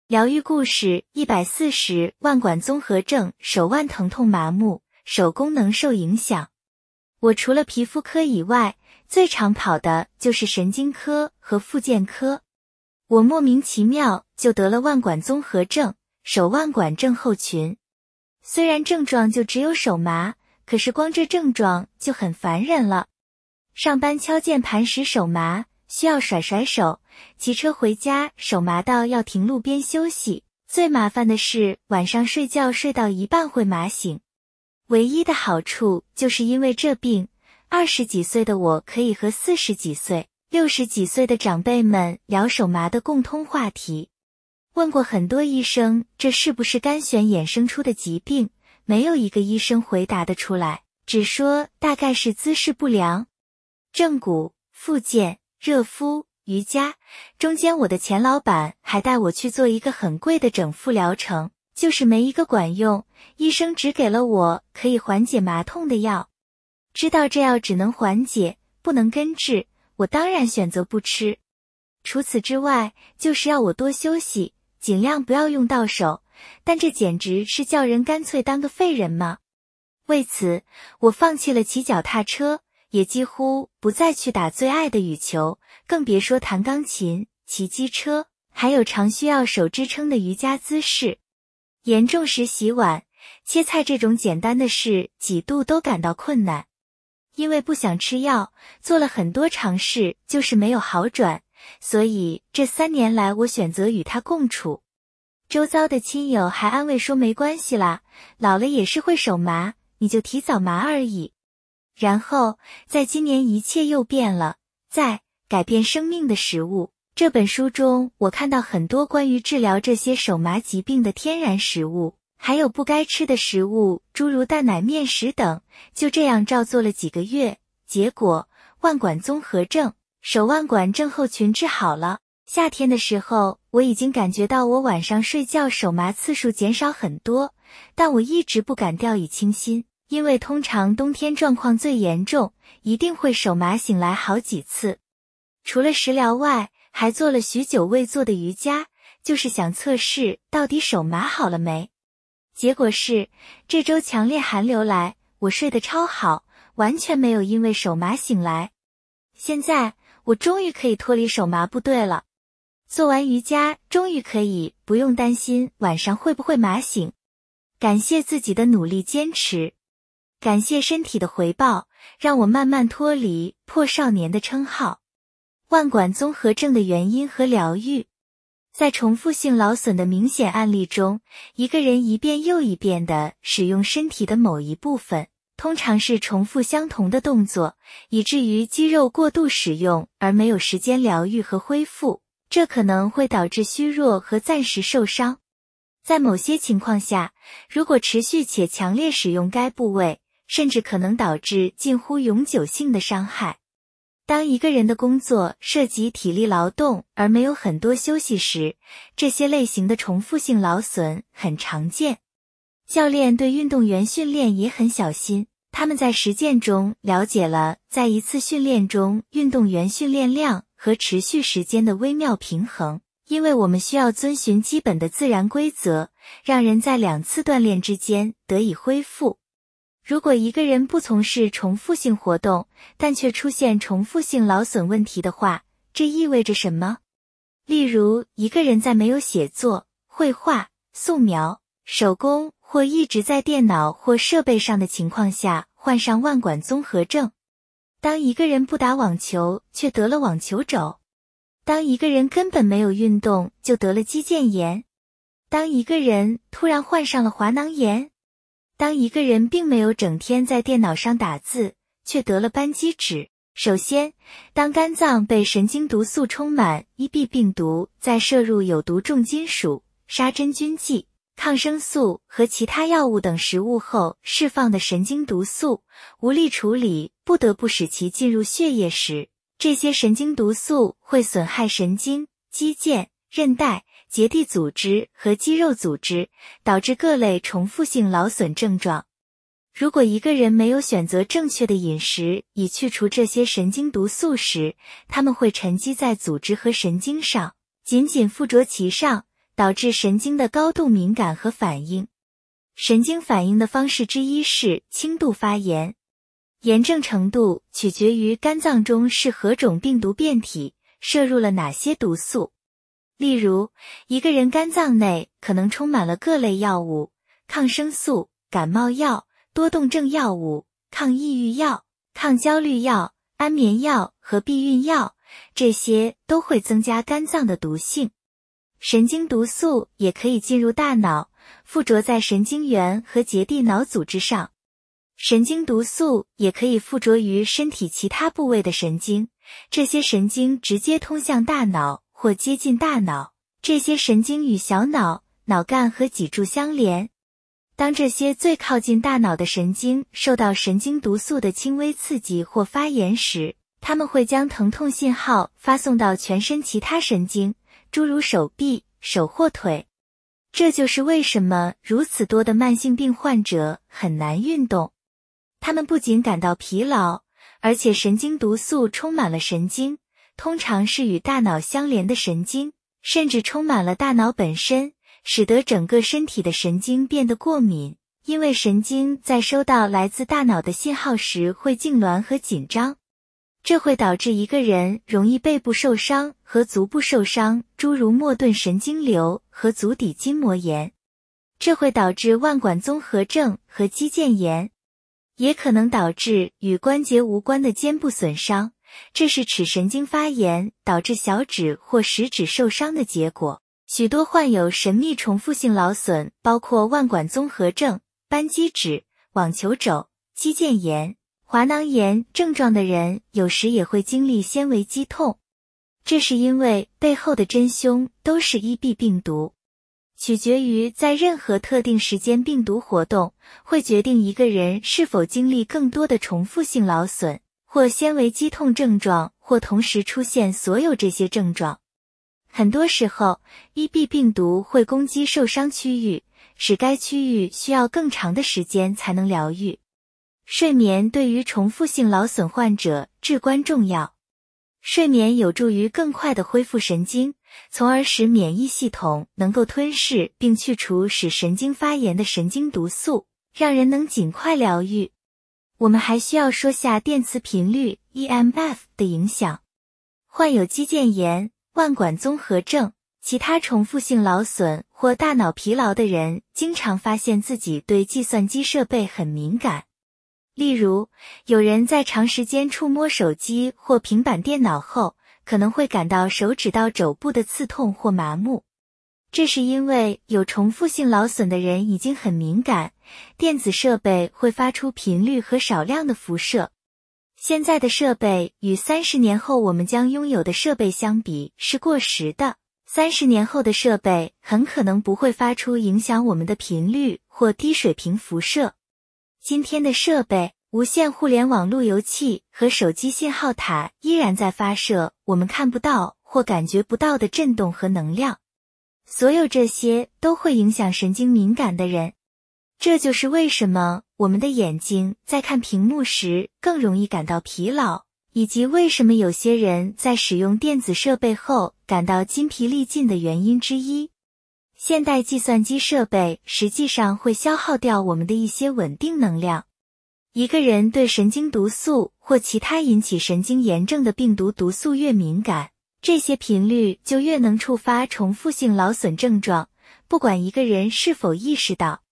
疗愈故事140，腕管综合症，手腕疼痛麻木，手功能受影响。我除了皮肤科以外，最常跑的就是神经科和复健科。我莫名其妙就得了腕管综合症，手腕管症候群。虽然症状就只有手麻，可是光这症状就很烦人了。上班敲键盘时手麻，需要甩甩手，骑车回家手麻到要停路边休息，最麻烦的是晚上睡觉睡到一半会麻醒。唯一的好处就是因为这病，20几岁的我可以和40几岁、60几岁的长辈们聊手麻的共通话题。问过很多医生这是不是肝癣衍生出的疾病，没有一个医生回答得出来，只说大概是姿势不良。正骨、复健、热敷、瑜伽，中间我的前老板还带我去做一个很贵的整复疗程，就是没一个管用，医生只给了我可以缓解麻痛的药。知道这药只能缓解，不能根治，我当然选择不吃。除此之外，就是要我多休息，尽量不要用到手，但这简直是叫人干脆当个废人吗？为此，我放弃了骑脚踏车，也几乎不再去打最爱的羽球，更别说弹钢琴、骑机车，还有常需要手支撑的瑜伽姿势。严重时洗碗、切菜这种简单的事几度都感到困难。因为不想吃药，做了很多尝试，就是没有好转，所以这3年来我选择与它共处。周遭的亲友还安慰说没关系啦，老了也是会手麻，你就提早麻而已。然后在今年一切又变了，在改变生命的食物这本书中，我看到很多关于治疗这些手麻疾病的天然食物，还有不该吃的食物，诸如蛋奶面食等。就这样照做了几个月，结果腕管综合症、手腕管症候群治好了。夏天的时候，我已经感觉到我晚上睡觉手麻次数减少很多，但我一直不敢掉以轻心，因为通常冬天状况最严重，一定会手麻醒来好几次。除了食疗外，还做了许久未做的瑜伽，就是想测试到底手麻好了没。结果是，这周强烈寒流来，我睡得超好，完全没有因为手麻醒来。现在，我终于可以脱离手麻部队了。做完瑜伽，终于可以不用担心晚上会不会麻醒。感谢自己的努力坚持，感谢身体的回报，让我慢慢脱离破少年的称号。腕管综合症的原因和疗愈。在重复性劳损的明显案例中，一个人一遍又一遍地使用身体的某一部分，通常是重复相同的动作，以至于肌肉过度使用而没有时间疗愈和恢复，这可能会导致虚弱和暂时受伤。在某些情况下，如果持续且强烈使用该部位，甚至可能导致近乎永久性的伤害。当一个人的工作涉及体力劳动而没有很多休息时，这些类型的重复性劳损很常见。教练对运动员训练也很小心，他们在实践中了解了在一次训练中运动员训练量和持续时间的微妙平衡，因为我们需要遵循基本的自然规则，让人在2次锻炼之间得以恢复。如果一个人不从事重复性活动，但却出现重复性劳损问题的话，这意味着什么？例如，一个人在没有写作、绘画、素描、手工或一直在电脑或设备上的情况下患上腕管综合症；当一个人不打网球却得了网球肘；当一个人根本没有运动就得了肌腱炎；当一个人突然患上了滑囊炎；当一个人并没有整天在电脑上打字，却得了斑肌脂。首先，当肝脏被神经毒素充满，EB 病毒在摄入有毒重金属、杀真菌剂、抗生素和其他药物等食物后释放的神经毒素无力处理，不得不使其进入血液时，这些神经毒素会损害神经、肌腱、韧带、结缔组织和肌肉组织，导致各类重复性劳损症状。如果一个人没有选择正确的饮食以去除这些神经毒素时，它们会沉积在组织和神经上，紧紧附着其上， 导致神经的高度敏感和反应。神经反应的方式之一是轻度发炎，炎症程度取决于肝脏中是何种病毒变体，摄入了哪些毒素。例如，一个人肝脏内可能充满了各类药物、抗生素、感冒药、多动症药物、抗抑郁药、抗焦虑药、安眠药和避孕药，这些都会增加肝脏的毒性。神经毒素也可以进入大脑，附着在神经元和结缔脑组织上。神经毒素也可以附着于身体其他部位的神经，这些神经直接通向大脑或接近大脑，这些神经与小脑、脑干和脊柱相连。当这些最靠近大脑的神经受到神经毒素的轻微刺激或发炎时，它们会将疼痛信号发送到全身其他神经，诸如手臂、手或腿。这就是为什么如此多的慢性病患者很难运动。他们不仅感到疲劳，而且神经毒素充满了神经，通常是与大脑相连的神经，甚至充满了大脑本身，使得整个身体的神经变得过敏，因为神经在收到来自大脑的信号时会痉挛和紧张。这会导致一个人容易背部受伤和足部受伤，诸如末顿神经瘤和足底筋膜炎。这会导致腕管综合症和肌腱炎，也可能导致与关节无关的肩部损伤，这是齿神经发炎导致小指或食指受伤的结果。许多患有神秘重复性劳损，包括腕管综合症、扳机指、网球肘、肌腱炎、滑囊炎症状的人，有时也会经历纤维肌痛。这是因为背后的真凶都是 EB 病毒。取决于在任何特定时间病毒活动，会决定一个人是否经历更多的重复性劳损，或纤维肌痛症状，或同时出现所有这些症状。很多时候 ，EB 病毒会攻击受伤区域，使该区域需要更长的时间才能疗愈。睡眠对于重复性劳损患者至关重要。睡眠有助于更快地恢复神经，从而使免疫系统能够吞噬并去除使神经发炎的神经毒素，让人能尽快疗愈。我们还需要说下电磁频率 EMF 的影响。患有肌腱炎、腕管综合症、其他重复性劳损或大脑疲劳的人，经常发现自己对计算机设备很敏感。例如，有人在长时间触摸手机或平板电脑后，可能会感到手指到肘部的刺痛或麻木。这是因为有重复性劳损的人已经很敏感，电子设备会发出频率和少量的辐射。现在的设备与30年后我们将拥有的设备相比是过时的。30年后的设备很可能不会发出影响我们的频率或低水平辐射。今天的设备，无线互联网路由器和手机信号塔依然在发射我们看不到或感觉不到的振动和能量。所有这些都会影响神经敏感的人。这就是为什么我们的眼睛在看屏幕时更容易感到疲劳，以及为什么有些人在使用电子设备后感到筋疲力尽的原因之一。现代计算机设备实际上会消耗掉我们的一些稳定能量。一个人对神经毒素或其他引起神经炎症的病毒毒素越敏感，这些频率就越能触发重复性劳损症状，不管一个人是否意识到。